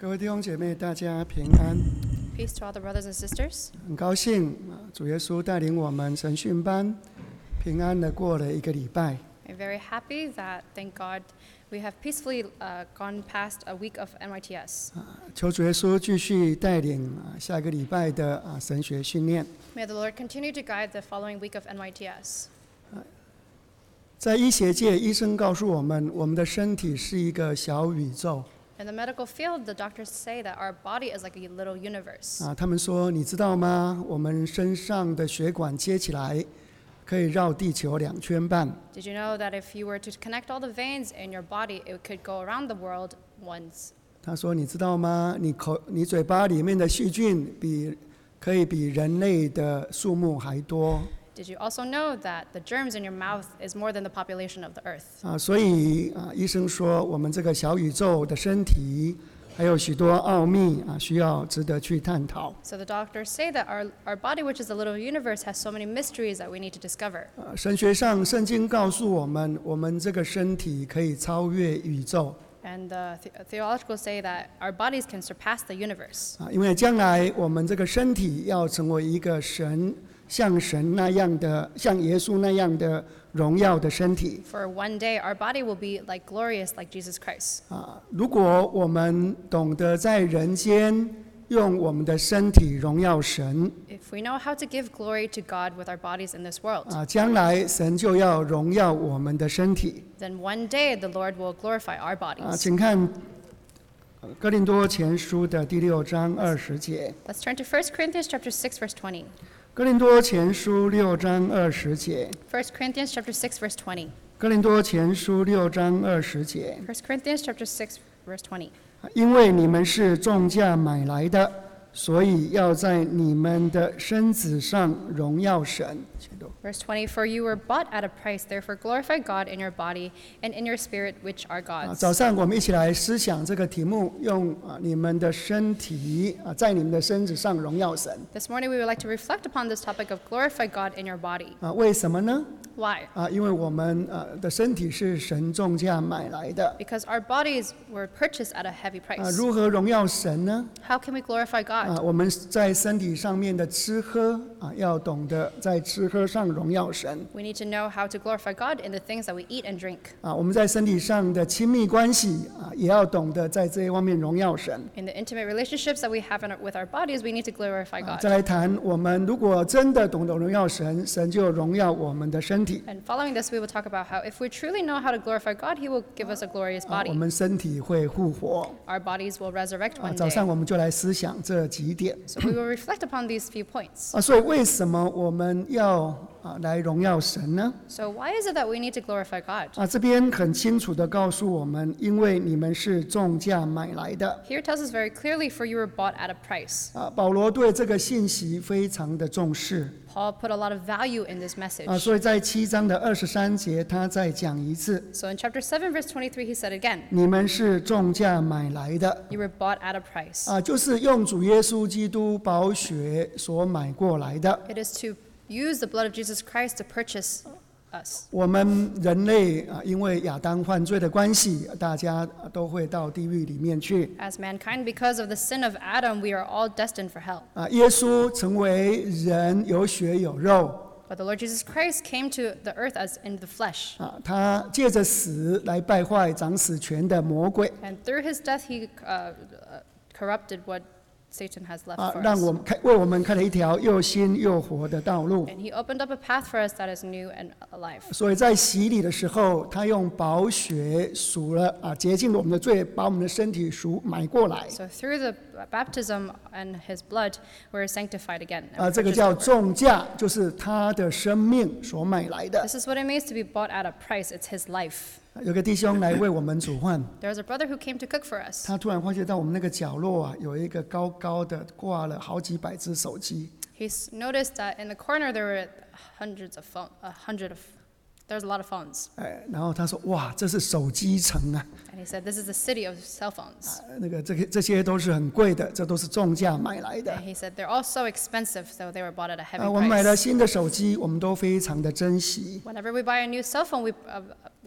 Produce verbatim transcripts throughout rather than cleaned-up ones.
各位弟兄姐妹，大家平安。 Peace to all the brothers and sisters. 很高兴主耶稣带领我们神训班平安的过了一个礼拜。 I'm very happy that, thank God, we have peacefully uh, gone past a week of N Y T S. 求主耶稣继续带领下个礼拜的神学训练。 May the Lord continue to guide the following week of N Y T S. 在医学界，医生告诉我们，我们的身体是一个小宇宙。 In the medical field, the doctors say that our body is like a little universe. 啊，他们说，你知道吗？我们身上的血管接起来，可以绕地球两圈半。 Did you know that if you were to connect all the veins in your body, it could go around the world once? 他说，你知道吗？你口、你嘴巴里面的细菌比可以比人类的数目还多。 Did you also know that the germs in your mouth is more than the population of the earth? 啊，所以啊，医生说，我们这个小宇宙的身体还有许多奥秘啊，需要值得去探讨。 So the doctors say that our, our body, which is a little universe, has so many mysteries that we need to discover. 啊，神学上，圣经告诉我们，我们这个身体可以超越宇宙。 And the theological say that our bodies can surpass the universe. 啊，因为将来我们这个身体要成为一个神。像神那样的，像耶稣那样的荣耀的身体。 For one day, our body will be like glorious, like Jesus Christ. 啊，如果我们懂得在人间用我们的身体荣耀神， If we know how to give glory to God with our bodies in this world, 啊，将来神就要荣耀我们的身体。 then one day the Lord will glorify our 啊， bodies. 请看哥林多前书的第六章二十节。 Let's turn to First Corinthians chapter six, verse twenty. 哥林多前书六章二十节。 First Corinthians chapter six, verse twenty. 哥林多前书六章二十节。 First Corinthians chapter six, verse twenty. 因为你们是重价买来的，所以要在你们的身子上荣耀神。 Verse twenty, For you were bought at a price, therefore glorify God in your body and in your spirit, which are 啊， God's. 早上我们一起来思想这个题目，用啊你们的身体啊，在你们的身子上荣耀神。 This morning we would like to reflect upon this topic of glorify God in your body. 啊，为什么呢？ Why? 啊，因为我们啊的身体是神重价买来的。 Because our bodies were purchased at a heavy 啊， price. 如何荣耀神呢？ How can we glorify 啊， God? 我们在身体上面的吃喝啊，要懂得在吃喝上荣耀神。 We need to know how to glorify God in the things that we eat and drink. 啊，我们在身体上的亲密关系啊，也要懂得在这一方面荣耀神。 In the intimate relationships that we have in our, with our bodies, we need to glorify 啊， God. 再来谈，我们如果真的懂得荣耀神，神就荣耀我们的身体。 And following this, we will talk about how if we truly know how to glorify God, He will give us a glorious 啊， body. 我们身体会复活。 Our bodies will resurrect 啊， one 早上 day. 我们就来思想这几点。 So we will reflect upon these few points. 啊，所以为什么我们要啊来荣耀神呢？ So why is it that we need to glorify God? 啊，这边很清楚的告诉我们，因为你们是重价买来的。 Here it tells us very clearly, for you were bought at a price. 啊，保罗对这个信息非常的重视。 Paul put a lot of value in this 啊， message. 所以在七章的二十三节，他再讲一次： So in chapter seven, verse twenty-three, he said again, 你们是重价买来的。 you were bought at a price. 啊，就是用主耶稣基督宝血所买过来的。 It is to use the blood of Jesus Christ to purchase us. 我们人类啊，因为亚当犯罪的关系，大家都会到地狱里面去。 As mankind, because of the sin of Adam, we are all destined for hell. 啊，耶稣成为人，有血有肉。 But the Lord Jesus Christ came to the earth as in the flesh. 啊，他借着死来败坏掌死权的魔鬼。 And through his death, he uh, uh, corrupted what Satan has left 啊， for 让 us. 我们开为我们开了一条又新又活的道路。 And he opened up a path for us that is new and alive. 所以在洗礼的时候，他用宝血赎了啊，洁净了我们的罪，把我们的身体赎买过来。 So through the baptism and his blood, we're sanctified again. and 啊，这个 purchased 叫 over. 重价，就是他的生命所买来的。 This is what it means to be bought at a price. It's his life. 有个弟兄来为我们煮饭， There was a brother who came to cook for us. 他突然发现到我们那个角落啊，有一个高高的挂了好几百只手机。 He s- noticed that in the corner there were hundreds of phone, a hundred of, there's a lot of phones. 哎，然后他说：“哇，这是手机城啊！ And he said, this is the city of cell phones. 那个这个这些都是很贵的，这都是重价买来的。 And he said, they're all so expensive, so they were bought at a heavy 啊，我们买了 price. 新的手机，我们都非常的珍惜。 Whenever we buy a new cell phone, we, uh, we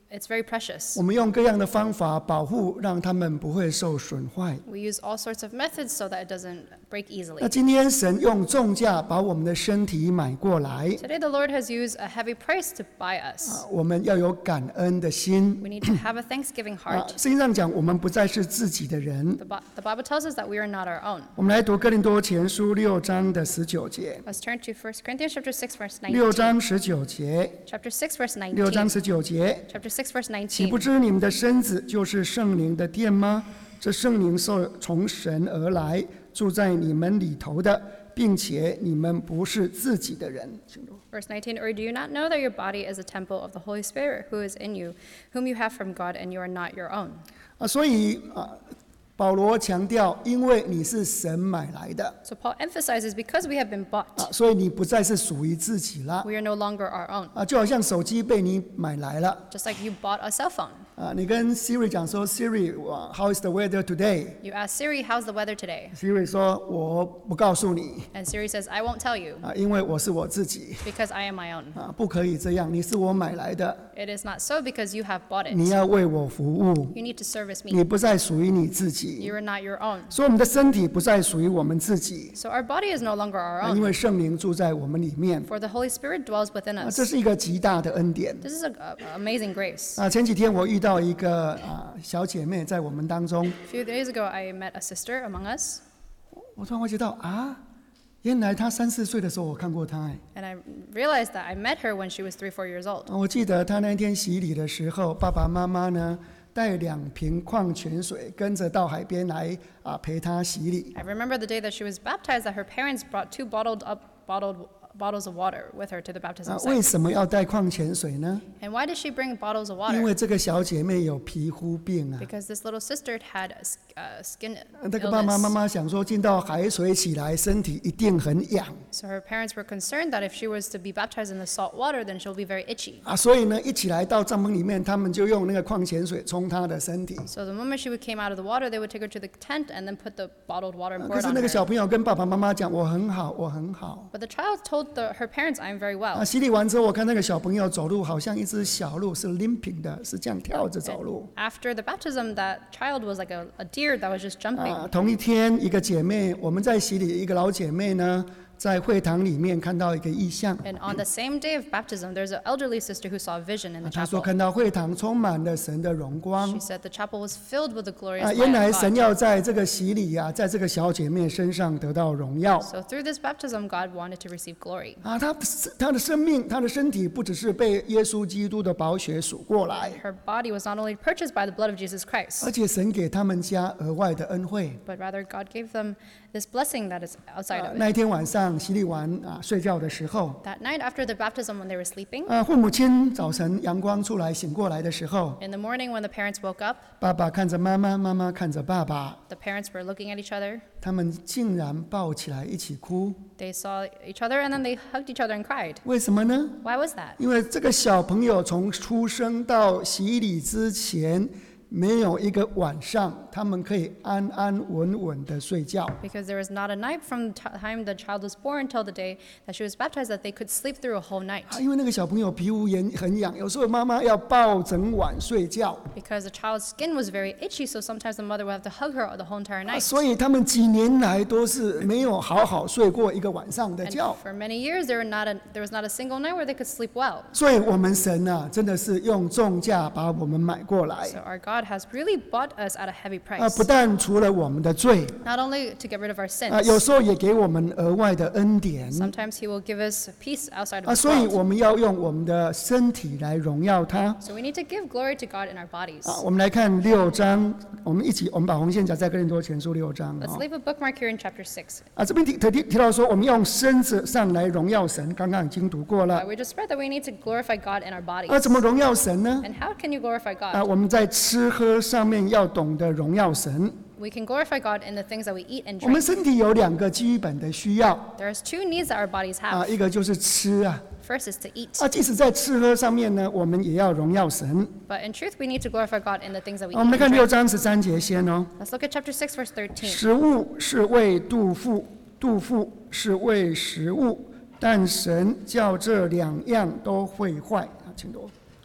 it's very precious. 我们用各样的方法保护，让他们不会受损坏。 We use all sorts of methods so that it doesn't break 那 easily. 今天神用重价把我们的身体买过来， Today, the Lord has used a heavy price to buy us. 啊我们要有感恩的心。 We need to have a thanksgiving 啊 heart. 圣经上讲，我们不再是自己的人。 The, Bi- the Bible tells us that we are not our own. 我们来读哥林多前书六章的十九节， Let's turn to First Corinthians chapter six, verse 六 nineteen. 章十九节， Chapter six, verse 六章 nineteen. 十九节， Chapter six, verse 岂不 nineteen. 知你们的身子就是圣灵的殿吗？这圣灵是从神而来，住在你们里头的，并且你们不是自己的人。请读 Verse nineteen, or do you not know that your body is a temple of the Holy Spirit who is in you, whom you have from God, and you are not your own? 啊，所以啊，保罗强调，因为你是神买来的 So Paul emphasizes because we have been 啊， bought, 所以你不再是属于自己了 we are no longer our own. 啊，就好像手机被你买来了 Just like you bought a cell phone. 啊，你跟 Siri 讲说 ，Siri，哇 How is the weather today？ You ask Siri, how's the weather today? Siri 说：“我不告诉你 And Siri says, I won't tell you 啊，因为我是我自己 because I am my own. 啊，不可以这样。你是我买来的， It is not so because you have bought 你 it. 要为我服务， You need to service 你 me. 不再属于你自己。 You are not your own. 所以我们的身体不再属于我们自己， So our body is no longer our 啊因 own, 为圣灵住在我们里面 for the Holy Spirit dwells within 啊， us. 这是一个极大的恩典 This is an amazing grace. 啊。前几天我遇到一个啊小姐妹在我们当中， A few days ago, I met a sister among us, 我突然会觉到啊，原来她三四岁的时候我看过她哎。” and I realized that I met her when she was three, four years old. 我记得他那天洗礼的时候，爸爸妈妈呢带两瓶矿泉水，跟着到海边来啊陪他洗礼。 I remember the day that she was baptized, that her parents brought two bottled up bottled bottles of water with her to the 啊 baptism， 为 site. 什么要带矿泉水呢？ And why did she bring bottles of 因 water? 为这个小姐妹有皮肤病啊。 Because this little sister had a s- uh, skin 那个爸爸妈 illness. 妈想说，进到海水起来，身体一定很痒 So her parents were concerned that if she was to be baptized in the salt water, then she'll be very itchy. 啊，所以呢，一起来到帐篷里面，他们就用那个矿泉水冲她的身体。 So the moment she would came out of the water, they would take her to the tent and then put the bottled water 啊 and 可 pour it 是 on 那个 her. 小朋友跟爸爸妈妈讲：“我很好，我很好。” But the child told the, her parents, I'm very 啊， well. 洗礼完之后，我看那个小朋友走路好像一只小鹿，是 limping 的，是这样跳着走路。 After the baptism, that child was like a, a deer that was just jumping. 啊，同一天，一个姐妹，我们在洗礼，一个老姐妹呢，在会堂里面看到一个异象。 And on the same day of baptism, there's an elderly sister who saw a vision in the 她说 chapel. 看到会堂充满了神的荣 She 光。 said the chapel was filled with the glorious 啊， light 原来 of 神 God. 要在这个洗礼啊，在这个小姐妹身上得到荣耀。 So through this baptism, God wanted to receive glory. 啊，她她的生命，她的身体不只是被耶稣基督的宝血赎过来， Her body was not only purchased by the blood of Jesus 而 Christ, 且神给他们家额外的恩惠。 but rather God gave them this blessing that is outside 啊 of it. 那一天晚上洗礼完啊，睡觉的时候， That night after the baptism, when they were sleeping, 啊，父母亲早晨阳光出来醒过来的时候， in the morning when the parents woke up, 爸爸看着妈妈，妈妈看着爸爸， the parents were looking at each other. 他们竟然抱起来一起哭。 They saw each other and then they hugged each other and cried. 为什么呢？ Why was that? 因为这个小朋友从出生到洗礼之前，没有一个晚上，他们可以安安稳稳的睡觉。 Because there was not a night from the ti- time the child was born till the day that she was baptized that they could sleep through a whole night. 啊，因为那个小朋友皮肤也很痒，有时候妈妈要抱整晚睡觉， Because the child's skin was very itchy, so sometimes the mother would have to hug her the whole entire 啊 night. 所以他们几年来都是没有好好睡过一个晚上的 And 觉。 for many years, there, were not a, there was not a single night where they could sleep well. 所以我们神啊，真的是用重价把我们买过来 So our God has really bought us at a heavy 啊， price. 不但除了我们的罪 Not only to get rid of our 啊，有 sins, 时候也给我们额外的恩典 sometimes He will give us peace outside of 啊， this 所以 world. 我们要用我们的身体来荣耀他 So we need to give glory to God in our bodies. 啊。我们来看六章，我们一起，我们把红线夹在哥林多前书六章 Let's 啊 leave a bookmark here in chapter six. 啊，这边提特地提到说，我们用身子上来荣耀神，刚刚已经读过 Uh, 了 we just read that we need to glorify God in our 啊， bodies. 怎么荣耀神呢？ And how can you glorify 啊， God? 我们在吃喝上面要懂得荣耀神。 We can glorify God in the things that we eat and 我们 drink. 身体有两个基本的需要 There's two needs that our bodies 啊， have. 一个就是吃啊。 First is to eat. 啊，即使在吃喝上面呢，我们也要荣耀神。 But in truth, we need to glorify God in the things that we 啊我们 eat 来看 and 六 drink. 章十三节先哦。 Let's look at chapter six, verse thirteen. 食物是为肚腹，肚腹是为食物，但神叫这两样都会坏啊，请读。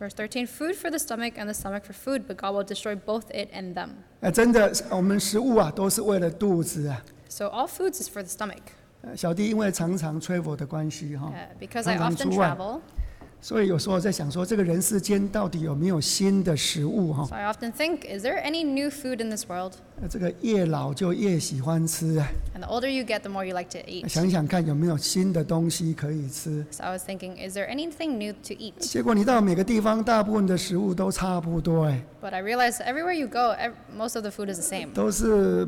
Verse thirteen, food for the stomach and the stomach for food, but God will destroy both it and them. 呃，真的，我们食物啊，都是为了肚子啊。 So all foods is for the stomach. 呃小弟因为常常 travel 的关系哈， Uh, because I 常常 often 出外， travel, 所以有时候在想说，这个人世间到底有没有新的食物哈？ so I often think, is there any new food in this world? 呃这个越老就越喜欢吃啊。 And the older you get, the more you like to eat. 想想看有没有新的东西可以吃。 So I was thinking, is there anything new to eat? 结果你到每个地方，大部分的食物都差不多哎， But I realized everywhere you go, ev- most of the food is the same. 都是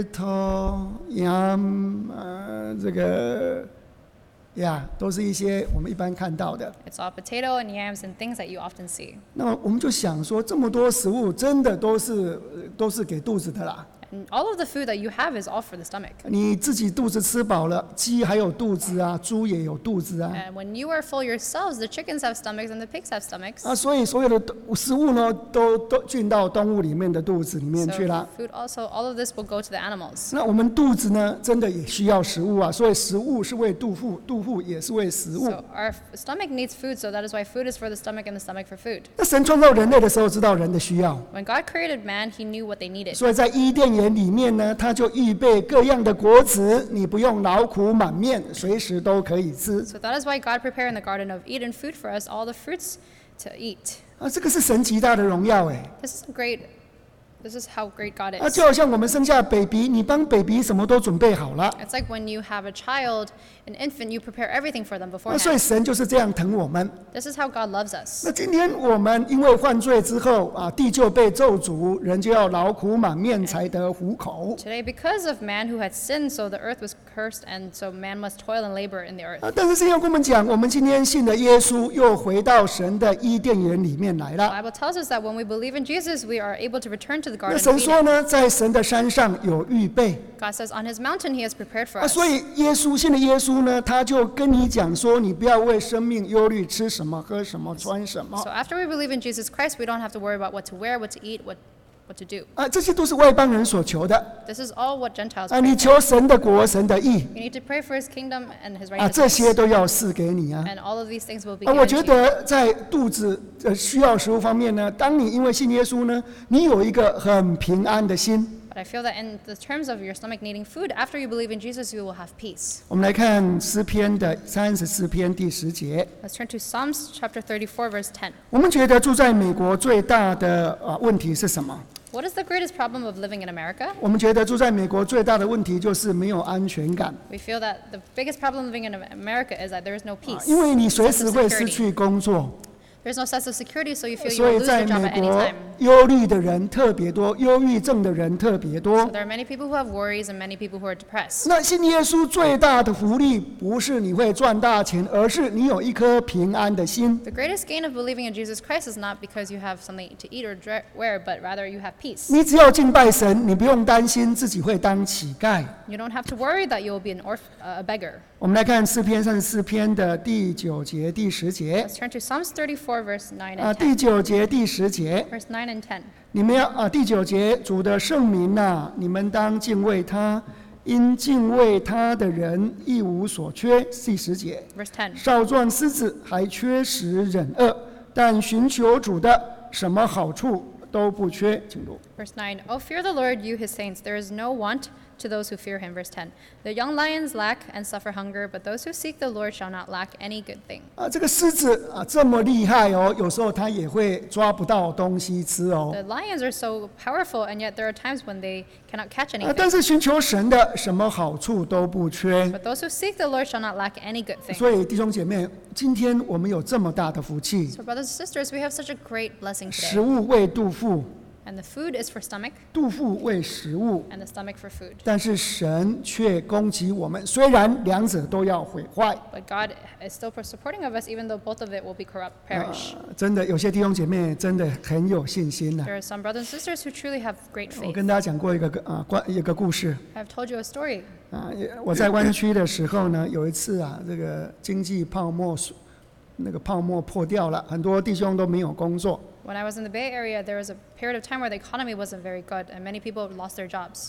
potato、yam， 呃，这个呀，都是一些我们一般看到的。 It's all potato and yams and things that you often see. 那我们就想说，这么多食物真的都是呃都是给肚子的啦。 And all of the food that you have is all for the stomach. 你自己肚子吃饱了，鸡还有肚子啊，猪也有肚子啊。 And when you are full yourselves, the chickens have stomachs and the pigs have stomachs. 啊，所以所有的动食物呢，都都进到动物里面的肚子里面去 So 了。 food also, all of this will go to the animals. 那我们肚子呢，真的也需要食物啊，所以食物是为肚腹，肚腹也是为食物。 So our f- stomach needs food, so that is why food is for the stomach and the stomach for food. 那神创造人类的时候，知道人的需要， When God created man, he knew what they needed. 所以在伊甸园里面呢，他就预备各样的果子，你不用劳苦满面，随时都可以吃。 So that is why God prepared in the Garden of Eden food for us, all the fruits to eat. 啊，这个是神极大的荣耀哎。 This is a great, this is how great God 啊， is. 就好像我们生下 baby， 你帮 baby 什么都准备好了， It's like when you have a child, an infant, you prepare everything for them 啊，所以 beforehand. 神就是这样疼我们。 This is how God loves us. 那今天我们因为犯罪之后啊，地就被咒诅，人就要劳苦满面才得糊口。 Today, because of man who had sinned, so the earth was cursed, and so man must toil and labor in the earth. 啊，但是圣经跟我们讲，我们今天信了耶稣，又回到神的伊甸园里面来 The 了。 Bible tells us that when we believe in Jesus, we are able to return to the 那 Garden 神 of 说 Eden. 呢，在神的山上有预备 God says on his mountain he has prepared for 啊， us. 所以耶稣信了耶稣呢，他就跟你讲说，你不要为生命忧虑，吃什么、喝什么、穿什么 So after we believe in Jesus Christ, we don't have to worry about what to wear, what to eat, what, what to do. 啊，这些都是外邦人所求的 This is all what Gentiles 啊， pray 你 for. 求神的国、神的义 You need to pray for his kingdom and his 啊，这些 righteousness. 都要赐给你啊。 And all of these things will be 啊，我 given 觉 to you. 得在肚子呃需要食物方面呢，当你因为信耶稣呢，你有一个很平安的心。 But I feel that in the terms of your stomach needing food, after you believe in Jesus, you will have peace. 我们来看诗篇的三十四篇第十节。 Let's turn to Psalms chapter thirty-four, verse ten. 我们觉得住在美国最大的呃问题是什么？ What is the greatest problem of living in America? 我们觉得住在美国最大的问题就是没有安全感， We feel that the biggest problem living in America is that there is no 啊 peace. 因为你随 sense 时 of 会失 security. 去工作， There's no sense of security, so you feel you 所 will 以 lose 在 your job 美 at any 国 time. 忧虑的人特别多，忧郁症的人特别 So 多。 there are many people who have worries and many people who are depressed. 那信耶稣最大的福利不是你会赚大钱，而是你有一颗平安的心。 The greatest gain of believing in Jesus Christ is not because you have something to eat or dre- wear, but rather you have peace. 你只要敬拜神，你不用担心自己会当乞丐。 You don't have to worry that you will be an orph- uh, a beggar. 我们来看诗篇三十四篇的第九节、第十节 Let's turn to Psalms thirty-four, verse nine 啊， and 第 ten. 九节、第十节， Verse nine and ten. 你们要啊，第九节，主的圣名呐、你们当敬畏他，因敬畏他的人一无所缺。第十节， Verse ten. 少壮狮子还缺食忍饿，但寻求主的，什么好处都不缺。请读。 Verse nine. Oh, fear the Lord, you his saints. There is no want to those who fear him. Verse ten. The young lions lack and suffer hunger, but those who seek the Lord shall not lack any good thing. 啊，这个狮子啊这么厉害哦，有时候它也会抓不到东西吃哦。 The lions are so powerful, and yet there are times when they cannot catch 啊，但 anything. 是寻求神的，什么好处都不缺。 But those who seek the Lord shall not lack any good thing. 所以弟兄姐妹，今天我们有这么大的福气， So, brothers and sisters, we have such a great blessing 食 today. 物为肚腹， And the food is for stomach, 肚腹为食物， and the stomach for food. 但是神却攻击我们，虽然两者都要毁坏。 But God is still supporting of us, even though both of it will be corrupt, perish. 呃真的，有些弟兄姐妹真的很有信心呐、 There are some brothers and sisters who truly have great 我 faith. 跟大家讲过一个啊关一个故事 I've told you a story. 啊，也我在湾区的时候呢，有一次啊，这个经济泡沫那个泡沫破掉了，很多弟兄都没有工作。 When I was in the Bay Area, there was a period of time where the economy wasn't very good, and many people lost their jobs.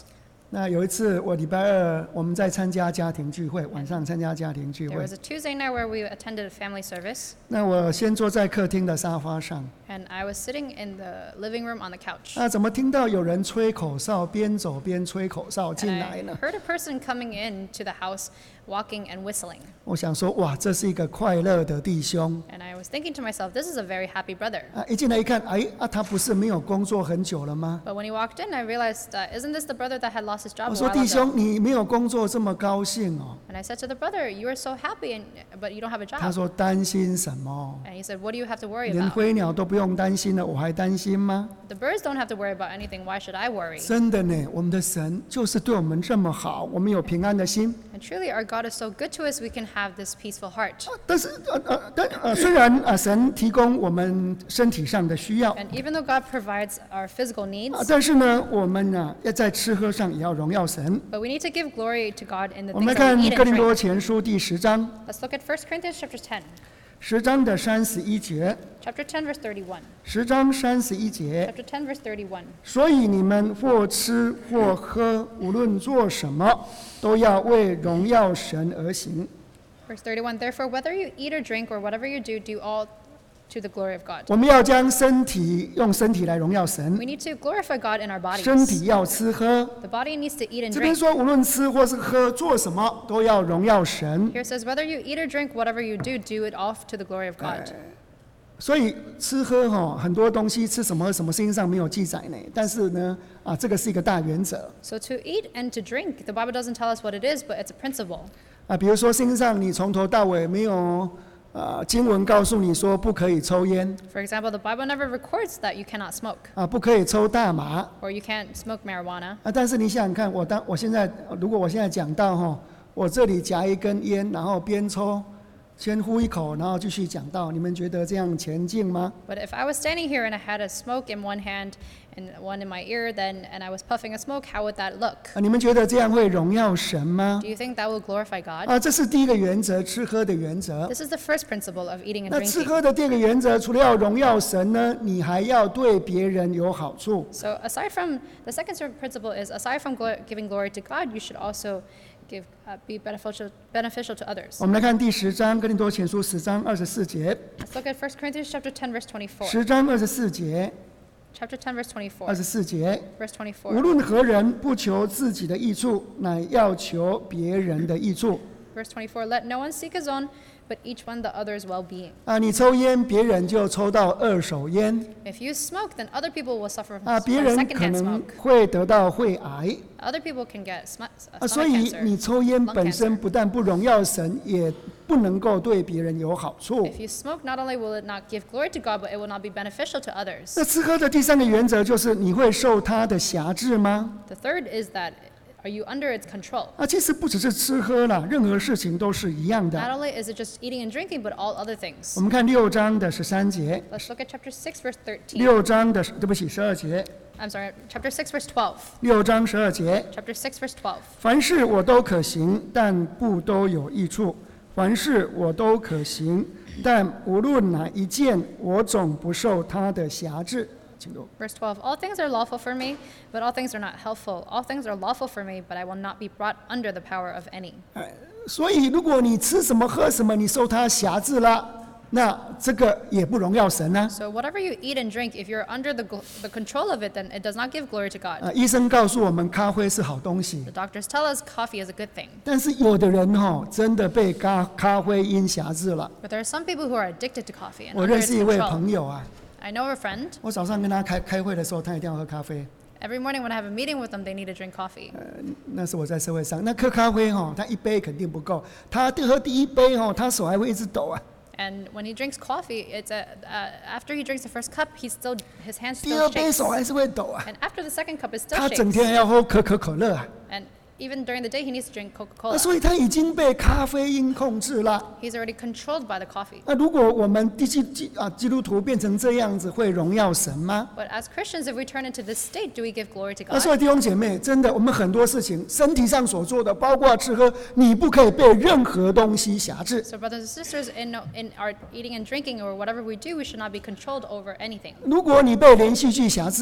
那有一次我礼拜二我们在参加家庭聚会，晚上参加家庭聚 There 会 was a Tuesday night where we attended a family service, 那我先坐在客厅的沙发上 and I was sitting in the living room on the couch. 那怎么听到有人吹口哨，边走边吹口哨 And 进 I 来呢？ heard a person coming into the house, walking and whistling. 我想说，哇，这是一个快乐的弟兄 And I was thinking to myself, this is a very happy brother. 啊！一进来一看，哎啊，他不是没有工作很久了吗？ But when he walked in, I realized, uh, isn't this the brother that had lost his job 我 a 说 while 弟 ago? 兄，你没有工作这么高兴哦？ And I said to the brother, you are so happy, and, but you don't have a 他 job. 说担心什么？ And he said, what do you have to worry 连 about? 飞鸟都不用担心了，我还担心吗？ The birds don't have to worry about anything. Why should I worry? 真的呢，我们的神就是对我们这么好，我们有平安的心。 And truly, our God is so good to us, we can have this peaceful heart. 但是呃呃，但呃，虽然呃神提供我们身体上的需要 And even though God provides our physical 啊 needs, 但是呢，我们呢要在吃喝上也要荣耀神。 but we need to give glory to God in the 我们 things 来 that 看 we eat 哥 and 林多 drink. 前书第十章， Let's look at First Corinthians chapter ten. 十章的三十一节， Chapter ten, verse thirty-one. 十章三十一节。 Chapter ten, verse thirty-one. 所以你们或吃或喝，无论做什么，都要为荣耀神而行。 Verse thirty-one. Therefore, whether you eat or drink or whatever you do, do all to the glory of God. 我们要将身体用身体来荣耀神 We，need to glorify God in our 身 bodies. 体要吃喝。 The body needs to eat and 这边 drink. 说，无论吃或是喝，做什么都要荣耀神。 Here it says, whether you eat or drink, whatever you do, do it all to the glory of God. 所以吃喝哈，很多东西吃什么什么圣经上没有记载呢？但是呢，啊，这个是一个大原则 So to eat and to drink, the Bible doesn't tell us what it is, but it's a principle. 啊。比如说圣经上你从头到尾没有啊经文告诉你说不可以抽烟 For example, the Bible never records that you cannot smoke 啊，不可以抽大麻 or you can't smoke marijuana. 啊。但是你想想看，我当我现在如果我现在讲到哈，我这里夹一根烟，然后边抽。先呼一口，然后继续讲到，你们觉得这样前进吗？ But if I was standing here and I had a smoke in one hand and one in my ear, then and I was puffing a smoke, how would that look? 啊，你们觉得这样会荣耀神吗 Do？you think that will glorify God? 啊，这是第一个原则，吃喝的原则。 This is the first principle of eating and 那吃 drinking. 喝的第二个原则，除了要荣耀神呢，你还要对别人有好处。 So aside from the second sort of principle is aside from glo- giving glory to God, you should also give uh, be beneficial beneficial to others. 我们来看第十章，哥林多前书十章二十四节， Let's look at First Corinthians chapter ten, verse twenty-four. 十章二十四节， Chapter ten, verse 二 twenty-four. 十四节， Verse 无 twenty-four. 论何人不求自己的益处，乃要求别人的益处。 Verse twenty-four. Let no one seek his own, but each one the other's well-being. 啊，你抽烟，别人就抽到二手烟 If you smoke, then other people will suffer from, 啊，别 from 人可 secondhand 能 smoke. 会得到肺癌 Other people can get sm- 啊， uh, 所 stomach 以 cancer. 你抽烟 lung 本身 cancer. 不但不荣耀神，也不能够对别人有好处。 If you smoke, not only will it not give glory to God, but it will not be beneficial to others. 那吃喝的第三个原则就是你会受他的辖制吗？ The third is that are you under its control? 啊，其实不只是吃喝啦，任何事情都是一样 Not 的。 only is it just eating and drinking, but all other things. 我们看六章的十三节， Let's look at chapter six, verse thirteen. 六章的对不起十二节， I'm sorry, chapter six, verse twelve. 六章十二节， Chapter six, verse twelve. 凡事我都可行，但不都有益处；凡事我都可行，但无论哪一件，我总不受他的辖制。请读。 Verse twelve. All things are lawful for me, but all things are not helpful. All things are lawful for me, but I will not be brought under the power of any. 所以，如果你吃什么喝什么，你受他辖制了，那这个也不荣耀神啊。 So whatever you eat and drink, if you're under the, gl- the control of it, then it does not give glory to God. 啊，医生告诉我们，咖啡是好东西 The，doctors tell us coffee is a good thing. 但是有的人哈、哦，真的被咖咖啡因辖制了。 But there are some people who are addicted to coffee and 我 under 认 its 识一位 control. 朋友啊， I know a friend. 我早上跟他开开会的时候，他一定要喝咖啡。 Every morning when I have a meeting with them, they need to drink coffee. 那是我在社会上，那喝咖啡哈、哦，他一杯肯定不够，他喝第一杯哈、哦，他手还会一直抖啊。 And when he drinks coffee, it's a, uh, after he drinks the first cup, he's still his hands 第 still 二杯 shakes. 手还是会抖啊。 And after the second cup, it still 他整 shakes. 天还要喝可口可乐啊， And even during the day, he needs to drink 那 Coca-Cola. 所以他已经被咖啡因控制了。 He's already controlled by the coffee. 那如果我们基基基啊基督徒变成这样子，会荣耀神吗？ But as Christians, if we turn into this state, do we give glory to 那所 God? 以弟兄姐妹，真的，我们很多事情，身体上所做的，包括吃喝，你不可以被任何东西辖制。 So brothers and sisters, in, in our eating and drinking or whatever we do, we should not be controlled over anything. 如果你被连续剧辖制了，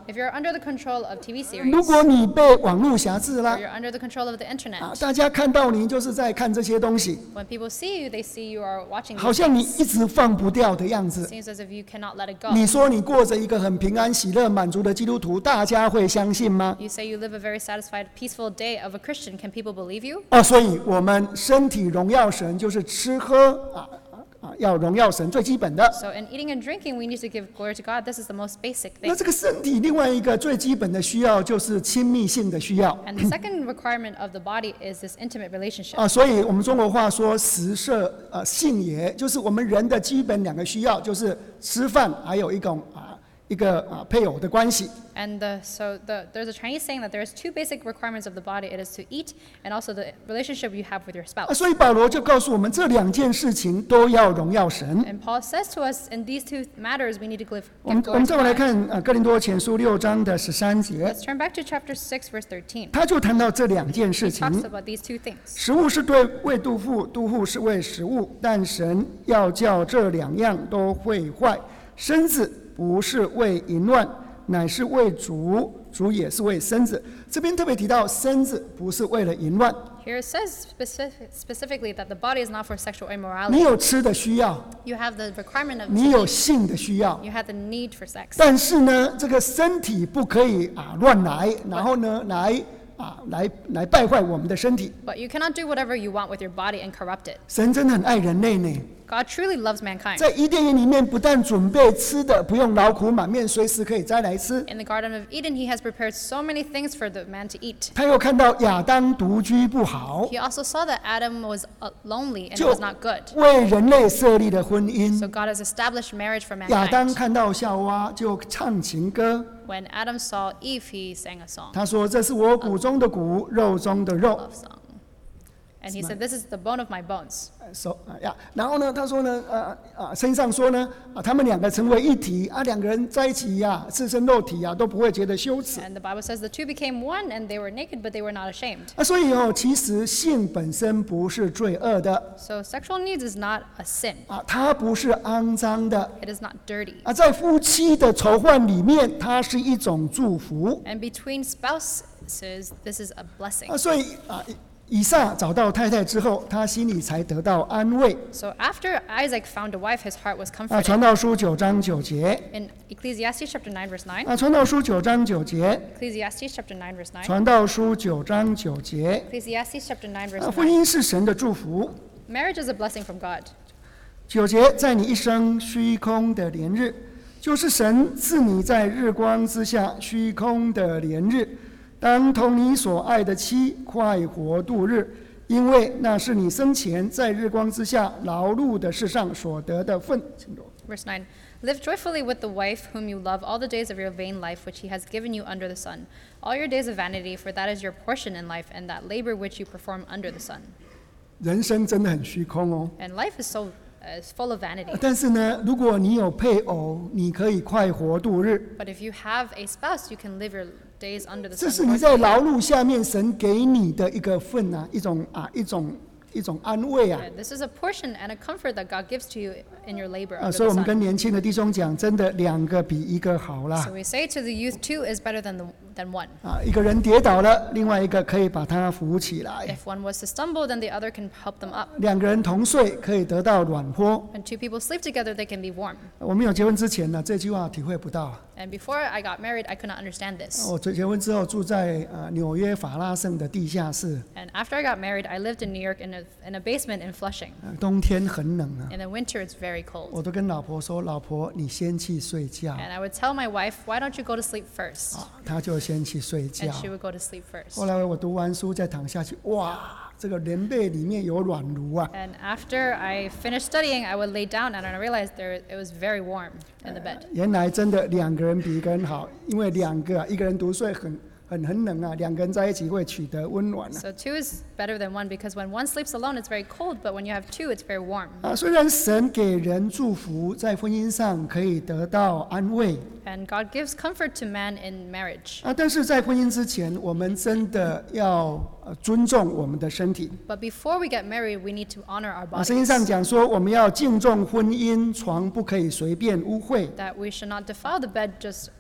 If you're under the control of T V 如 series, 果你被网络辖制 or 啦， you're under the control of the 啊， internet, 大家看到你就是在看这些东西， when people see you, they see you are watching 好 these 像你 things. 一直放不掉的样 It 子。 seems as if you cannot let it go. 你说你过着一个很平安、喜乐、满足的基督徒，大家会相信吗？ You say you live a very satisfied, peaceful day of a Christian. Can people believe you? 啊，所以我们身体荣耀神，就是吃喝啊啊啊，要荣耀神最基本的。 So in eating and drinking, we need to give glory to God. This is the most basic 那 thing. 这个身体另外一个最基本的需要就是亲密性的需要 And the second requirement of the body is this intimate relationship. 啊，所以我们中国话说食色呃性也，就是我们人的基本两个需要，就是吃饭，还有一种啊一个啊配偶的关系。 And the, so the, there's a Chinese saying that there's two basic requirements of the body. It is to eat and also the relationship you have with your 啊， spouse. 所以保罗就告诉我们，这两件事情都要荣耀神。 And Paul says to us, in these two matters, we need to give, 我们 give 我们 glory 再 to 来 God. 看呃哥林多前书六章的十三节， Let's turn back to chapter six, verse thirteen. 他就谈到这两件事 He 情。 talks about these two things. 食物是对为肚腹，肚腹是为食物，但神要叫这两样都会坏。身子不是为淫乱，乃是为主，主也是为身子。这边特别提到，身子不是为了淫乱， Here it says specific, specifically that the body is not for sexual 你 immorality. 有吃的需要， You have the requirement of 你有 eating. 性的需要， You have the need for sex. 但是呢，这个身体不可以啊乱来，然后呢来啊来来败坏我们的身体。 But you cannot do whatever you want with your body and corrupt it. 神真的很爱人类呢。 God truly loves mankind. 在伊甸园里面，不但准备吃的，不用劳苦满面，随时可以摘来吃。 In the Garden of Eden, he has prepared so many things for the man to eat. 他又看到亚当独居不好， He also saw that Adam was uh, lonely and it 就 was not good. 为人类设立了婚姻。 So God has established marriage for 亚当 mankind. 看到夏娃，就唱情歌。 When Adam saw Eve, he sang a song, 他说：“这是我骨中的骨，肉中的肉。 love song. And he said, this is the bone of my bones. ” 手啊呀，然后呢，他说呢，呃啊，身上说呢，啊，他们两个成为一体啊，两个人在一起呀、赤身肉体呀、都不会觉得羞耻 And the Bible says the two became one and they were naked, but they were not ashamed. 啊。所以哦，其实性本身不是罪恶的 So sexual needs is not a sin. 啊，它不是肮脏的 It is not dirty. 啊，在夫妻的筹换里面，它是一种祝福 And between spouses, this is a blessing. 啊。所以啊，以撒找到太太之后，他心里才得到安慰 So after Isaac found a wife, his heart was 啊。 comforted. 传道书九章九节 In Ecclesiastes chapter nine, verse nine. 啊，传道书九章九节， Ecclesiastes chapter nine, verse nine. 传道书九章九节 Ecclesiastes chapter nine, 啊， verse 婚 nine. 姻是神的祝福。 Marriage is a blessing from God. 九节，在你一生虚空的连日，就是神赐你在日光之下虚空的连日，当同你所爱的妻快活度日，因为那是你生前在日光之下劳碌的事上所得的份。请读 Verse nine. Live joyfully with the wife whom you love all the days of your vain life which he has given you under the sun. All your days of vanity, for that is your portion in life, and that labor which you perform under the sun. 人生真的很虚空哦。 And life is so uh, is full of vanity. 但是呢，如果你有配偶，你可以快活度日。 But if you have a spouse, you can live your days under the 这 sun. 是你在劳碌下面神给你的一个份啊，一种啊，一种一种安慰啊。 Yeah, this is a portion and a comfort that God gives to you in your labor 啊， under 所以 the 我们跟 sun. 年轻的弟兄讲，真的两个比一个好啦 So。we say to the youth, two is better than, the, than one. 啊，一个人跌倒了，另外一个可以把他扶起来； If one was to stumble, then the other can help them up. 两个人同睡，可以得到暖和。 When two people sleep together, they can be warm. 我没有结婚之前呢，这句话体会不到。 And before I got married, I could not understand this. 我结婚之后住在呃纽约法拉盛的地下室， And after I got married, I lived in New York in a, in a basement in Flushing. 呃冬天很冷啊， In the winter, it's very cold. 我都跟老婆说：“老婆，你先去睡觉。 And I would tell my wife, why don't you go to sleep first? ” 她就先去睡觉 And。she would go to sleep first. 后来我读完书再躺下去，哇，这个棉被里面有暖炉啊！ And after I finished studying, I would lay down and I realized there, it was very warm in the bed. 原来真的两个人比一个人好，因为两个、啊、一个人独睡很很很冷啊，两个人在一起会取得温暖啊。 So two is better than one because when one sleeps alone, it's very cold, but when you have two, it's very warm. 啊，虽然神给人祝福，在婚姻上可以得到安慰 And God gives comfort to man in marriage. 啊，但是在婚姻之前，我们真的要呃尊重我们的身体。 But before we get married, we need to honor our 啊，圣经上 bodies. 讲说，我们要敬重婚姻，床不可以随便污秽。 That we should not defile the bed just uh,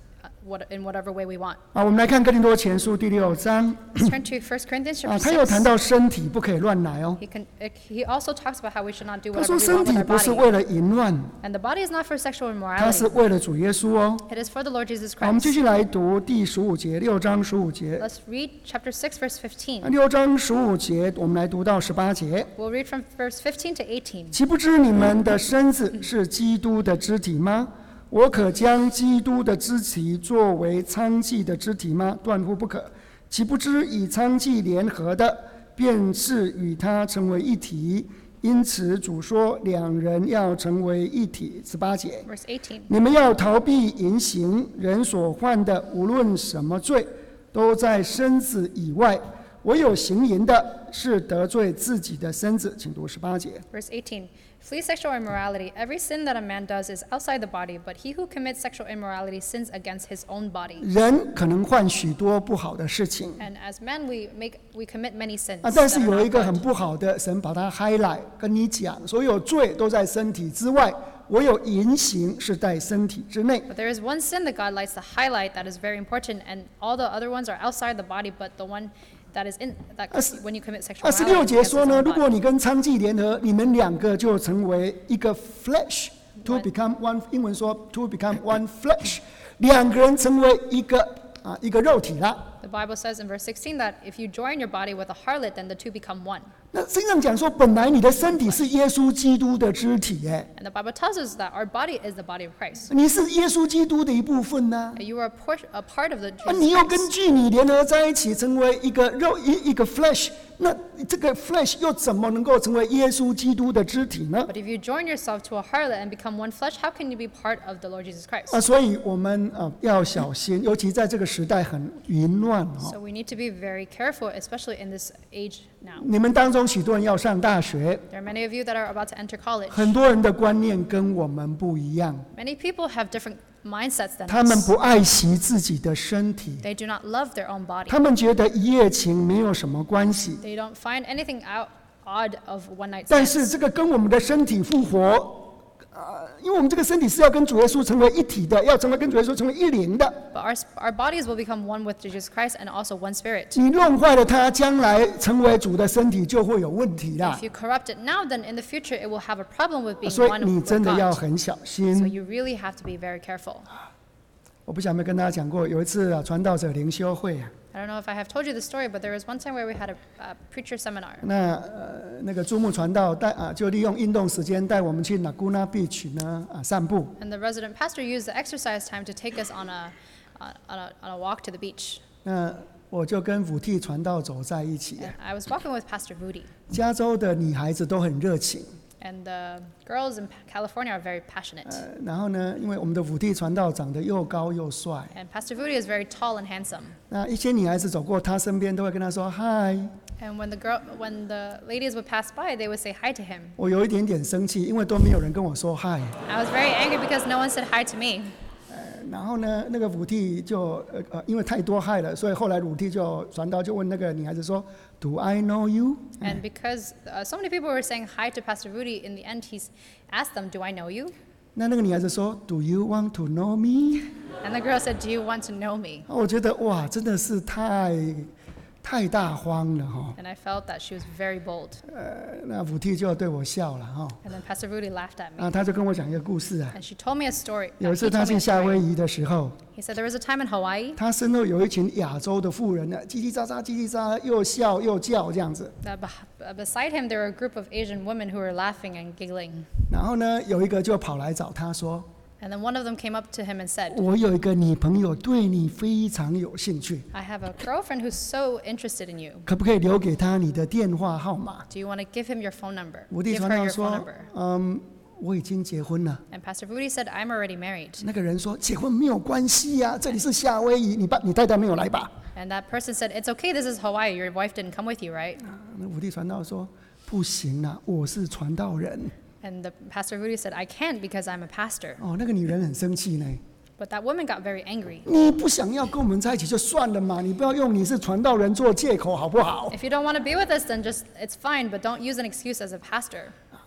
what, in whatever way we want. 啊，我们来看哥林多前书第六章 Let's turn to First Corinthians 啊， chapter 他又谈 six. 到身体不可以乱来哦。 He, can, he also talks about how we should not do 他 whatever 说 we 身 want 体 with our 不是 body. 为了淫乱， And the body is not for sexual 它是 immorality. 为了主耶稣哦。 It is for the Lord Jesus 好，我们继 Christ. 续来读第十五节，六章十五节。 Let's read chapter six, verse 那 fifteen. 六章十五节，我们来读到十八节。 We'll read from verse fifteen to eighteen. 岂不知你们的身子是基督的肢体吗？我可将基督的肢体作为娼妓的肢体吗？断乎不可。岂不知以娼妓联合的，便是与他成为一体。因此主说，两人要成为一体。十八节， Verse eighteen. 你们要逃避淫行，人所犯的无论什么罪，都在身子以外。唯有行淫的，是得罪自己的身子。请读十八节。 Verse eighteen. Flee sexual immorality. Every sin that a man does is outside the body, but he who commits sexual immorality sins against his own body. 人可能犯许多不好的事情 And as men, we make we commit many sins. 啊，但 that 是 are 有 not 一个很 good. 不好的，神把它 highlight 跟你讲，所有罪都在身体之外，唯有淫行是在身体之内。 But there is one sin that God likes to highlight that is very important, and all the other ones are outside the body, but the one that is in that when you commit sexual 二十六 immorality 节 is 说 against 呢， his 如 own 果 body. 你跟娼妓联合，你们两个就成为一个 flesh to One. become one， 英文说 to become one flesh， 两个人成为一个啊一个肉体了。 The Bible says in verse sixteen that if you join your body with a harlot, then the two become one. 那圣经上讲说，本来你的身体是耶稣基督的肢体，哎， And the Bible tells us that our body is the body of Christ. 你是耶稣基督的一部分呢、 And you are a, por- a part of the 啊， Jesus 你又根 Christ. 据你联合在一起，成为一个肉一一个 flesh， 那这个 flesh 又怎么能够成为耶稣基督的肢体呢？ But if you join yourself to a harlot and become one flesh, how can you be part of the Lord Jesus Christ? 啊，所以我们啊要小心，尤其在这个时代很淫乱哦。 So we need to be very careful, especially in this age now. 你们当中许多人要上大学， There are many of you that are about to enter college. 很多人的观念跟我们不一样， Many people have different mindsets than 他们 us. 不爱惜自己的身体， They do not love their own body. 他们觉得一夜情没有什么关系， They don't find anything out odd of one night 但是 stands. 这个跟我们的身体复活。啊，因为我们这个身体是要跟主耶稣成为一体的，要成为跟主耶稣成为一灵的。 But our, our bodies will become one with Jesus Christ and also one spirit. 你弄坏了它，将来成为主的身体就会有问题啦 If。you corrupt it now, then in the future it will have a problem with being 所以 one 你 with 真的要 God. 很小 So 心。 you really have to be very careful. 我不晓得有没有跟大家讲过，有一次啊，传道者灵修会啊， I don't know if I have told you the story, but there was one time where we had a, a preacher seminar. 那呃那个注目传道带啊，就利用运动时间带我们去 Laguna Beach 呢啊散步。 And the resident pastor used the exercise time to take us on a, on a, on a walk to the beach. 那我就跟武替传道走在一起。 And I was walking with Pastor Vudi. 加州的女孩子都很热情， And the girls in California are very passionate. 呃，然后呢，因为我们的武替传道长得又高又帅， And Pastor Vudi is very tall and handsome. 那一些女孩子走过他身边都会跟他说嗨。 And when the girl, when the ladies would pass by, they would say hi to him. 我有一点点生气，因为都没有人跟我说嗨。 I was very angry because no one said hi to me. 然后呢，那个武替就呃呃，因为太多害了，所以后来武替就传道就问那个女孩子说 ，Do I know you？ And because uh, so many people were saying hi to Pastor Vudi, in the end he's asked them, "Do I know you?" 那那个女孩子说 ，Do you want to know me？ And the girl said, "Do you want to know me?" 我觉得哇，真的是太太大方了哈。 And I felt that she was very bold. 呃，那武替就对我笑了哈。 And then Pastor Vudi laughed at me. 啊，他就跟我讲一个故事啊。 And she told me a story. 有 uh, 一 he 次他 told me 去 a 夏 story. 威夷的时候， He said there was a time in Hawaii 他身后有一群亚洲的妇人呢，叽叽喳喳，叽叽喳喳，又笑又叫这样子。 that beh- uh, beside him there were a group of Asian women who were laughing and giggling. 然后呢，有一个就跑来找他说 And then one of them came up to him and：“ said, 我有一个女朋友对你非常有兴趣， I have a girlfriend who's so interested in you. 可不可以留给她你的电话号码 Do you want to give him your phone number? ？” 武帝 Give 传 her 道 your phone 说 number.：“ 嗯，我已经结婚了。 And Pastor Vudi said, I'm already married. ” 那个人说：“结婚没有关系呀、这里是夏威夷，你爸你太太没有来吧 And that person said, It's okay, this is Hawaii. Your wife didn't come with you, right?？” 那武帝传道说：“不行啊，我是传道人。 And the Pastor Vudi said, I can't because I'm a pastor. ” 哦，那个女人很生气呢。 But that woman got very angry. 你不想要跟我们在一起就算了嘛，你不要用你是传道人做借口好不好？ If you don't want to be with us, then just, it's fine, but don't use an excuse as a pastor.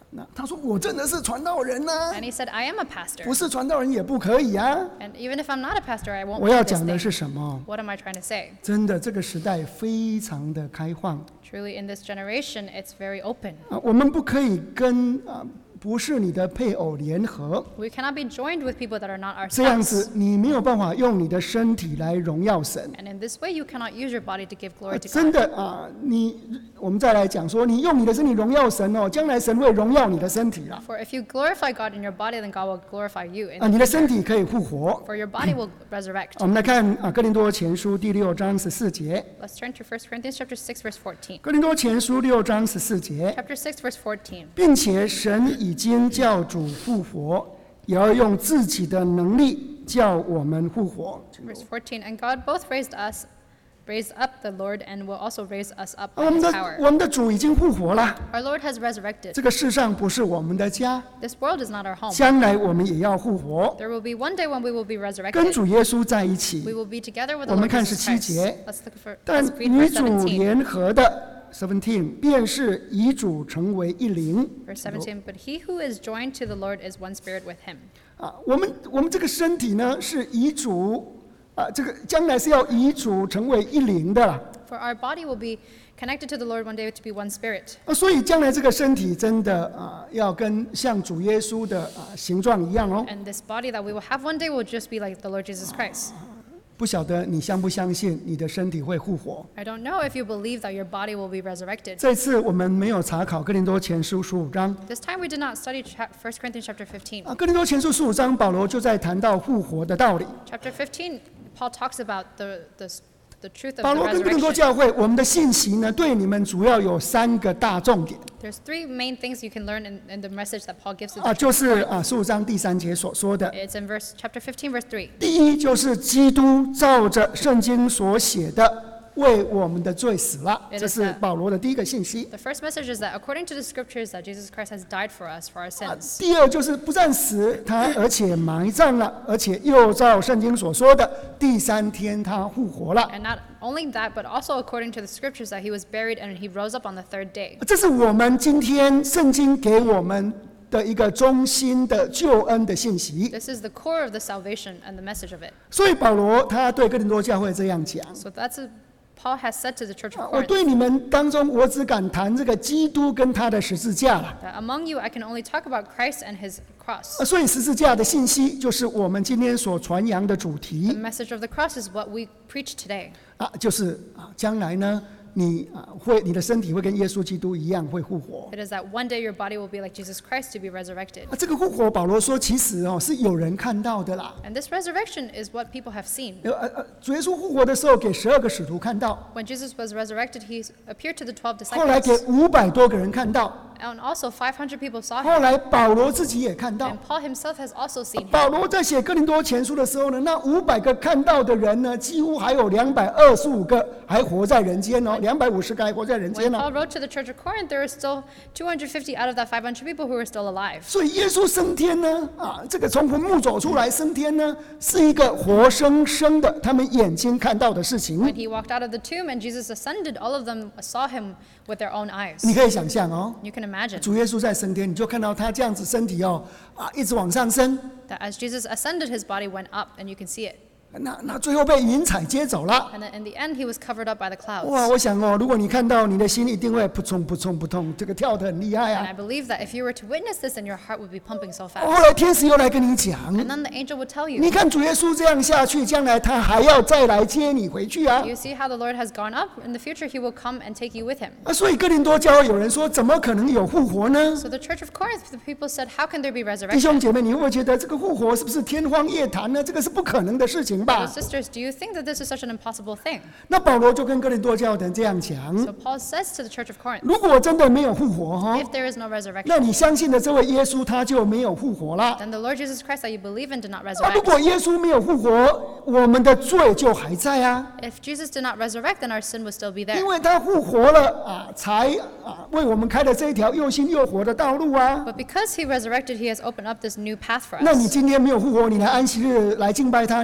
那他说我真的是传道人啊， And he said, I am a pastor. 不是传道人也不可以啊。 And even if I'm not a pastor, I won't 我要 do this 讲的 thing. 是什么？ What am I trying to say? 真的，这个时代非常的开放 Truly, in this generation, it's very open. 啊，我们不可以跟啊不是你的配偶联合， We cannot be joined with people that are not our 这样 spouse. 子你没有办法用你的身体来荣耀神。 And in this way, you cannot use your body to give 啊 glory to 真 God. 的啊，你我们再来讲说，你用你的身体荣耀神哦，将来神会荣耀你的身体啦。 For if you glorify God in your body, then God will glorify you. In 啊， the 你的 future. 身体可以复活。 For your body will resurrect. 我们来看啊，哥林多前书第六章十四节。 Let's turn to First Corinthians chapter six, verse fourteen. 哥林多前书六章十四节， Chapter six, verse fourteen. 并且神已经叫主复活，也要用自己的能力叫我们复活。 Verse fourteen. And God both raised us, raised up the Lord, and will also raise us up 啊 by 我们 his 的 power. 我们的主已经复活了， Our Lord has resurrected. 这个世上不是我们的家， This world is not our home. 将来我们也要复活， There will be one day when we will be 跟 resurrected. 主耶稣在一起 We。will be together with the 我们 Lord 看 Jesus 十七 Christ. 节， Let's look for 但 let's read 与 verse 主 seventeen. 联合的 seventeen 便是与主成为一灵。 Verse seventeen. But he who is joined to the Lord is one spirit with him. 啊，我们我们这个身体呢是与主啊，这个将来是要与主成为一灵的啦。 For our body will be connected to the Lord one day to be one spirit. 啊，所以将来这个身体真的啊，要跟像主耶稣的啊形状一样哦。 And this body that we will have one day will just be like the Lord Jesus Christ. 不晓得你相不相信你的身体会复活？ I don't know if you believe that your body will be resurrected. 这次我们没有查考哥林多前书十五章 This time we did not study cha- First Corinthians chapter fifteen. 啊，哥林多前书十五章保罗就在谈到复活的道理。 Chapter fifteen, Paul talks about the, the, the truth of 保 the 罗跟哥林多 resurrection. 教会，我们的信息呢，对你们主要有三个大重点 There's three main things you can learn in, in the message that Paul gives to 啊， the 就 church. 是啊十五章第三节所说的。 It's in verse chapter fifteen, verse three. 第一就是基督照着圣经所写的，为我们的罪死了， It is 这是保罗的第一个信息。 The first message is that according to the scriptures that Jesus Christ has died for us for our 啊 sins. 第二就是不但死，他而且埋葬了，而且又照圣经所说的，第三天他复活了。 And not only that, but also according to the scriptures that he was buried and he rose up on the third day. 这是我们今天圣经给我们的一个中心的救恩的信息。 This is the core of the salvation and the message of it. 所以保罗他对哥林多教会这样讲。 So that's what Paul has said to the church 啊 of 我 Corinth. 对你们当中，我只敢谈这个基督跟他的十字架了。 That among you, I can only talk about Christ and his cross. 啊所以十字架的信息就是我们今天所传扬的主 The 题 message of the cross is what we preach today. 啊，就是啊，将来呢，你啊会你的身体会跟耶稣基督一样会复活。 It is that one day your body will be like Jesus Christ to be resurrected. 啊，这个复活，保罗说其实哦是有人看到的啦。 And this resurrection is what people have seen. 呃呃呃，主耶稣复活的时候给十二个使徒看到， When Jesus was resurrected, he appeared to the twelve 后来给 disciples. 五百多个人看到， And also five hundred people saw 后 him. 来保罗自己也看到 And。Paul himself has also seen him. 保罗在写哥林多前书的时候呢，那五百个看到的人呢，几乎还有两百二十五个还活在人间哦，两百五十个还活在人 When 间哦。 Paul wrote to the church of Corinth, there were still two hundred fifty out of that five hundred people who were still alive. 所以耶稣升天呢，啊，这个从坟墓走出来升天呢，是一个活生生的他们眼睛看到的事 When 情。 he walked out of the tomb and Jesus ascended, all of them saw him with their own eyes. 你可以想象哦， You can imagine 主耶稣在升天，你就看到他这样子身体哦，啊，一直往上升， that as Jesus ascended, his body went up, and you can see it. 那那最后被云彩接走了。 And then in the end, he was covered up by the 哇， clouds. 我想哦，如果你看到，你的心一定会扑通扑通扑通，这个跳得很厉害 And 啊 I。believe that if you were to witness this, then your heart would be pumping so 后 fast. 来天使又来跟你讲， And then the angel would tell 你 you. 看主耶稣这样下去，将来他还要再来接你回去啊。 You see how the Lord has gone up? In the future, he will come and take you with him. 啊，所以哥林多教会有人说，怎么可能有复活呢？ So the church of Corinth, the people said, how can there be 弟兄 resurrection? 姐妹，你会不会觉得这个复活是不是天方夜谭呢？这个是不可能的事情 Brothers 吧 and？sisters, do you think that this is such an impossible thing? 那保罗就跟哥林多教会的人这样讲： So Paul says to the church of Corinth, 如果真的没有复活哈， if there is no 那 resurrection, 你相信的这位耶稣他就没有复活了。 then the Lord Jesus Christ that you believe in did not 那如 resurrect. 果耶稣没有复活，我们的罪就还在啊， If Jesus did not resurrect, then our sin would still be 因 there. 为他复活了啊，才啊为我们开了这一条又新又活的道路啊。 But because he resurrected, he has opened up this new path for 那你 us. 今天没有复活，你来安息日来敬拜他，你敬拜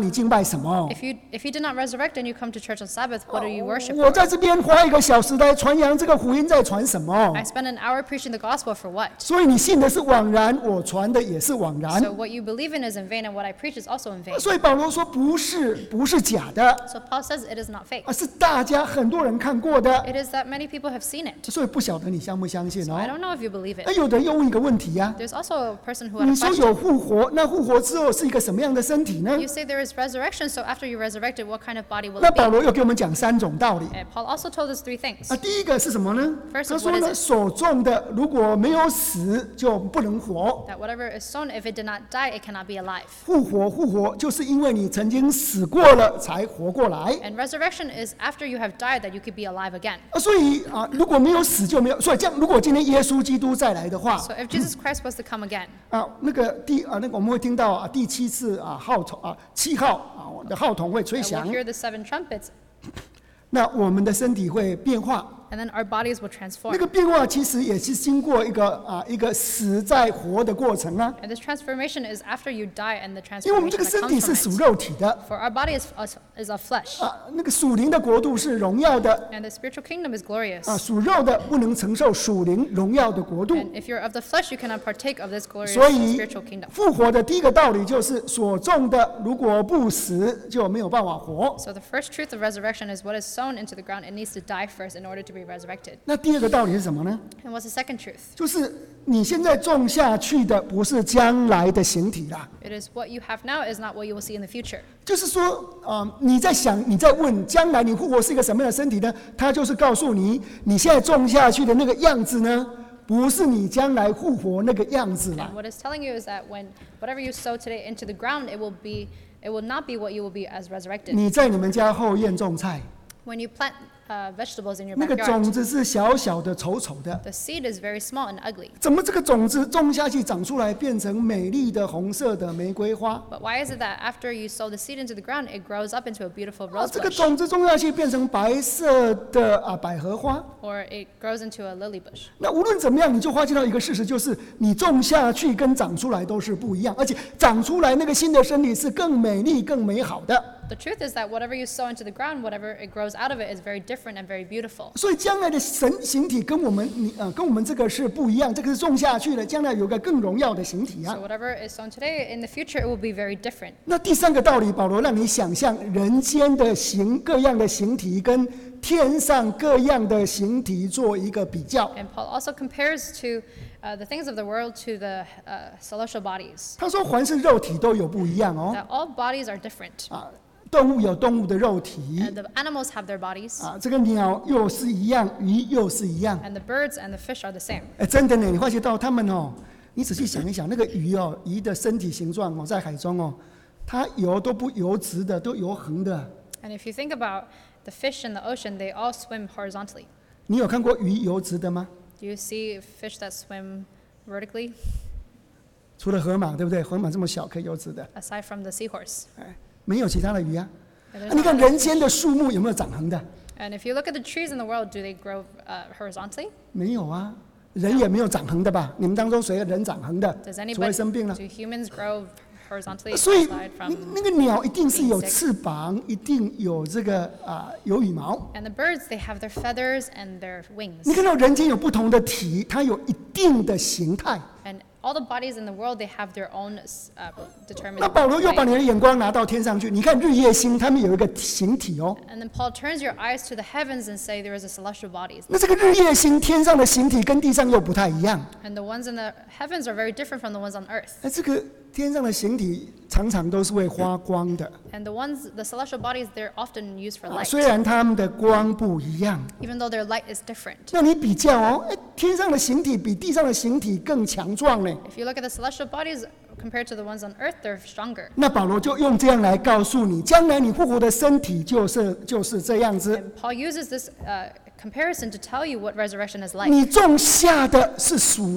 什么？ If you if you did not resurrect and you come to church on Sabbath, what do you worship 我 for? 在这边花一个小时来传扬这个福音，在传什么？ I spend an hour preaching the gospel for what? 所以你信的是枉然，我传的也是枉然。 So what you believe in is in vain, and what I preach is also in vain. 所以保罗说不是，不是假的， So Paul says it is not fake. 而是大家很多人看过的。 It is that many people have seen it. 所以不晓得你相不相信 So I 哦？ don't know if you believe 那 it. 有的人又问一个问题呀、 There's also a person who had 你 a 说有 question. 复活，那复活之后是一个什么样的身体呢？ You say there is resurrection, so after you resurrected, what kind of body will 那 it 保 be? 罗又给我们讲三种道理。 And Paul also told us three things. 啊，第一个是什么呢？ First 他 of 说 what 呢， is it? 所种的如果没有死，就不能活。 That whatever is sown, if it did not die, it cannot be alive. 复活，复活，就是因为你曾经死过了，才活过来。 And resurrection is after you have died that you could be alive again. 啊，所以啊，如果没有死就没有，所以这样，如果今天耶稣基督再来的话， So if Jesus Christ was to come again, 啊，那个第啊，那个我们会听到啊，第七次啊号筒啊七号啊我的号筒会吹 and we'll 响， hear the seven trumpets, 那我们的身体会变化。 and then our bodies will 那 transform. 个变化其实也是经过一个啊一个死在活的过程啊， And this transformation is after you die, and the 因为我们这 transformation 个身 that 体 comes 是 from 属 it. 肉体的 For our body is, is of flesh, 啊，那个属灵的国度是荣耀的 and the spiritual kingdom is glorious. 啊，属肉的不能承受属灵荣耀的国度。 And if you're of the flesh, you cannot partake of this glorious 所以 spiritual kingdom. 复活的第一个道理就是所种的如果不死就没有办法活。 So the first truth of resurrection is what is sown into the ground, it needs to die first in order to be resurrected. 那第二个道理是什么呢？ And what's the second truth? 就是你现在种下去的不是将来的形体啦， It is what you have now is not what you will see in the future. 就是说啊、呃你在想，你在问将来你复活是一个什么样的身体呢？他就是告诉你，你现在种下去的那个样子呢，不是你将来复活那个样子啦 And。what it's telling you is that when whatever you sow today into the ground, it will be, it will not be what you will be as resurrected. 你在你们家后院种菜， When you plant uh, vegetables in your 那个种 backyard, 子是小小的、丑丑的， the seed is very small and ugly. 怎么这个种子种下去长出来变成美丽的红色的玫瑰花？ But why is it that after you sow the seed into the ground, it grows up into a beautiful 啊， rose 这个 bush, 种子种下去变成白色的啊百合花？ or it grows into a lily bush? 那无论怎么样，你就发现到一个事实，就是你种下去跟长出来都是不一样，而且长出来那个新的身体是更美丽、更美好的。 The truth is that whatever you sow into the ground, whatever it grows out of it is very different and very beautiful. 所以将来的神形体跟我们你呃跟我们这个是不一样，这个是种下去的，将来有个更荣耀的形体啊 So。whatever is sown today, in the future, it will be very different. 那第三个道理，保罗让你想象人间的形各样的形体跟天上各样的形体做一个比较。 And Paul also compares to uh, the things of the world to the uh, celestial bodies. 他说，凡是肉体都有不一样哦。 That all bodies are different. 啊，动物有动物的肉体 And the animals have their bodies, 啊，这个鸟又是一样，鱼又是一样。 and the birds and the fish are the same. 哎，真的呢，你发觉到它们哦，你仔细想一想，那个鱼哦，鱼的身体形状哦，在海中哦，它游都不游直的，都游横的。 And if you think about the fish in the ocean, they all swim horizontally. 你有看过鱼游直的吗？ Do you see fish that swim vertically, 除了河马，对不对？河马这么小可以游直的， aside from the seahorse? 哎，没有其他的鱼啊。 And 啊 there's 你看 not 人 other 间的树木有没有长横的？ And if you look at the trees in the world, do they grow uh, horizontally? 没有啊，人也没有长横的吧？你们当中谁有人长横的？ Does 除非 anybody, 生病了 do。humans grow horizontally 所以 aside 那 from, 那个鸟一定是有 being sick 翅膀，一定有这个啊、有羽毛。 and the birds, they have their feathers and their 你 wings. 看到人间有不同的体，它有一定的形态。 And all the bodies in the world, they have their own uh, determined 那保罗又把 height. 你的眼光拿到天上去，你看日月星，它们有一个形体哦。 And then Paul turns your eyes to the heavens and say there is a celestial bodies. 那这个日月星天上的形体跟地上又不太一样。 And the ones in the heavens are very different from the ones on earth. 那这个天上的形体常常都是会发光的， And the ones, the celestial bodies, they're often used for 啊 light, 虽然它们的光不一样。 even though their light is different. 那你比较哦，哎，天上的形体比地上的形体更强壮呢。 If you look at the celestial bodies compared to the ones on earth, they're stronger. 那保罗就用这样来告诉你，将来你复活的身体就是就是这样子。 And Paul uses this uh, comparison to tell you what resurrection is like. 你种下的是属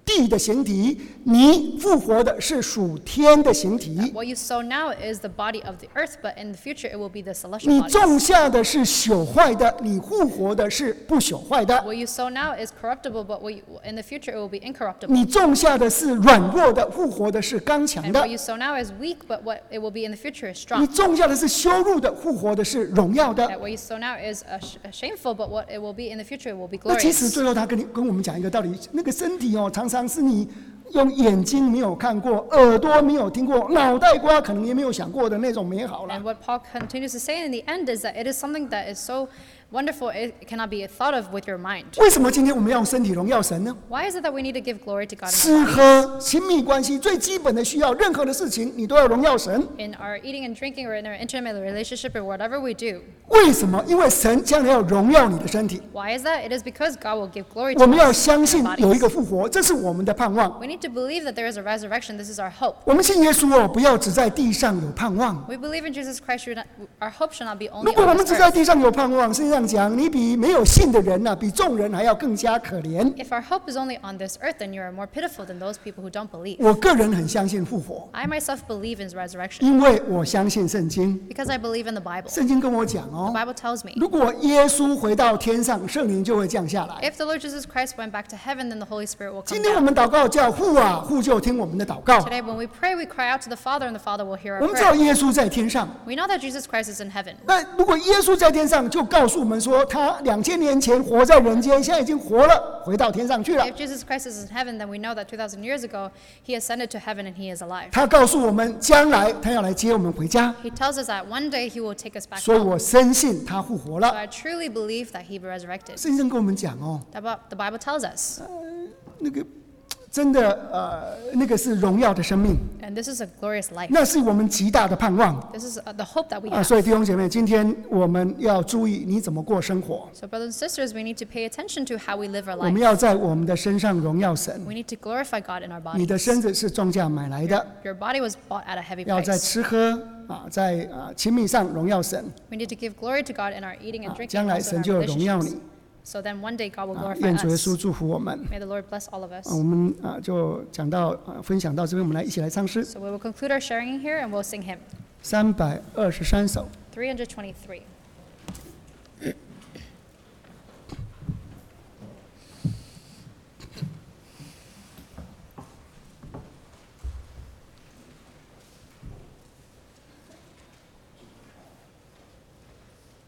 地的形体，你复活的是属天的形体。 What you sow now is the body of the earth, but in the future it will be the celestial 你 bodies. 种下的是朽坏的，你复活的是不朽坏的。 What you sow now is corruptible, but what you, in the future it will be incorruptible. 你种下的是软弱的，复活的是刚强 And 的。 what you sow now is weak, but what it will be in the future is 你 strong. 种下的是羞辱的，复活的是荣耀的。 And what you sow now is uh, sh- uh, shameful, but what it will be in the future it will be 那其实 glorious. 最后他跟你跟我们讲一个道理，那个身体哦，常常是你用眼睛没有看过，耳朵没有听过，脑袋瓜可能也没有想过的那种美好 And 了。 what Paul continues to say in the end is that it is something that is so wonderful it cannot be thought of with your mind. 为什么今天我们要用身体荣耀神呢？ Why is it that we need to give glory to God 吃 in our bodies? 喝、亲密关系最基本的需要，任何的事情你都要荣耀神。 In our eating and drinking or in our intimate relationship or whatever we do. 为什么？因为神将来要荣耀你的身体。 Why is that? It is because God will give glory to 我们要 us 相 in 信 our 有一 bodies. 个复活，这是我们的盼望。 We need to believe that there is a resurrection. This is our hope. 我们信耶稣哦，不要只在地上有盼望。 We believe in Jesus Christ. Should not, our hope should not be 如 only 果我 on 们 this 只在 earth. 地上有盼望，圣经上讲，你比没有信的人呐、比众人还要更加可怜。 If our hope is only on this earth, then you are more pitiful than those people who don't believe. 我个人很相信复活， I myself believe in resurrection 因为我相信圣经。 because I believe in the Bible. 圣经跟我讲 The 哦， Bible tells me 如果耶稣回到天上，圣灵就会降下来。 if the Lord Jesus Christ went back to heaven, then the Holy Spirit will come 今天我 down. 们祷告叫父啊，父就听我们的祷告。 Today, when we pray, we cry out to the Father, and the Father will hear 我 our 们知道 prayer. 耶稣在天上， We know that Jesus Christ is in heaven. 那如果耶稣在天上，就告诉我们说，他两千年前活在人间，现在已经活了，回到天上去了。 If Jesus Christ is in heaven, then we know that two thousand years ago, he ascended to heaven and he is alive. 他告诉我们，将来他要来接我们回家， He tells us that one day he will take us back 所以 home. 我深信他复活 So 了。 I truly believe that he resurrected. 圣经跟我们讲哦， The Bi- the Bible tells us, 那个真的呃，那个是荣耀的生命， and this is a glorious life. 那是我们极大的盼望 This is uh, the hope that we 啊！ have. 所以弟兄姐妹，今天我们要注意你怎么过生活， So brothers and sisters, we need to pay attention to how we live our 我们 life. 要在我们的身上荣耀神。 We need to glorify God in our 你的 bodies. 身子是重价买来的， Your body was bought at a heavy 要在 price. 吃喝啊，在啊亲密上荣耀神 We need to give glory to God in our eating and 啊， drinking, 将来 also 神 in 就 our 有荣耀 relationships. 你 So then one day God will 啊！ glorify 愿主耶稣 us. 祝福我们。 May the Lord bless all of 啊， us. 我们啊就讲到啊分享到这边，我们来一起来唱诗 So we will conclude our sharing here and we'll sing hymn 三百二十三首。 three hundred twenty-three.